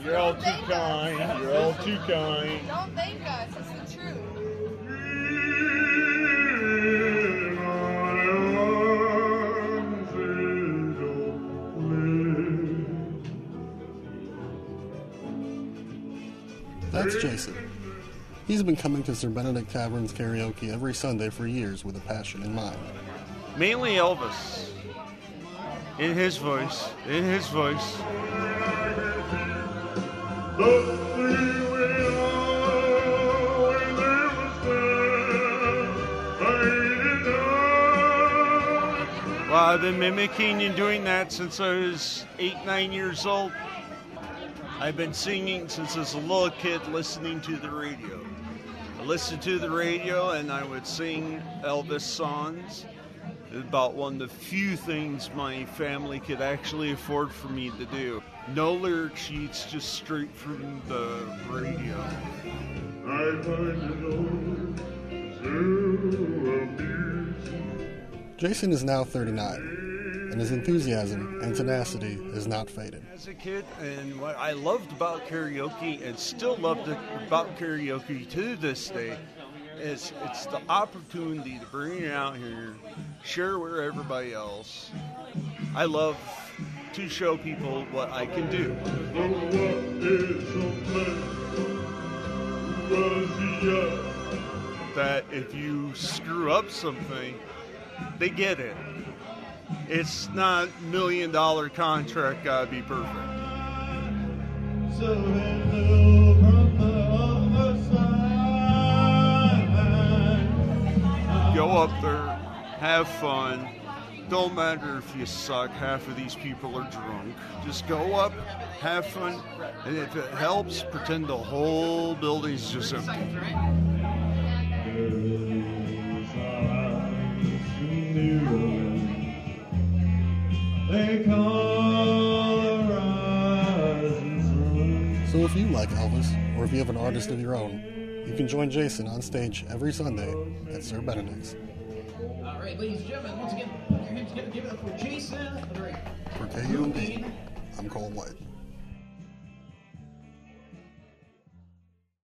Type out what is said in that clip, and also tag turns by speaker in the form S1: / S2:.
S1: You're all too kind. You're all too kind.
S2: Don't thank us. It's the truth.
S3: That's Jason. He's been coming to Sir Benedict Tavern's karaoke every Sunday for years with a passion in mind.
S1: Mainly Elvis. In his voice. In his voice. Well, I've been mimicking and doing that since I was 8, 9 years old. I've been singing since I was a little kid, listening to the radio. I listened to the radio and I would sing Elvis songs. It was about one of the few things my family could actually afford for me to do. No lyric sheets, just straight from the radio.
S3: Jason is now 39. And his enthusiasm and tenacity is not faded.
S1: As a kid, and what I loved about karaoke and still loved about karaoke to this day is it's the opportunity to bring it out here, share with everybody else. I love to show people what I can do. That if you screw up something, they get it. It's not $1 million contract gotta be perfect. So hello from the other side. Go up there, have fun. Don't matter if you suck, half of these people are drunk. Just go up, have fun, and if it helps, pretend the whole building's just empty.
S3: So if you like Elvis, or if you have an artist of your own, you can join Jason on stage every Sunday at Sir Benedict's.
S4: All right, ladies and gentlemen, once again, put your hands together, give it up for Jason.
S3: For KUMD, I'm Cole White.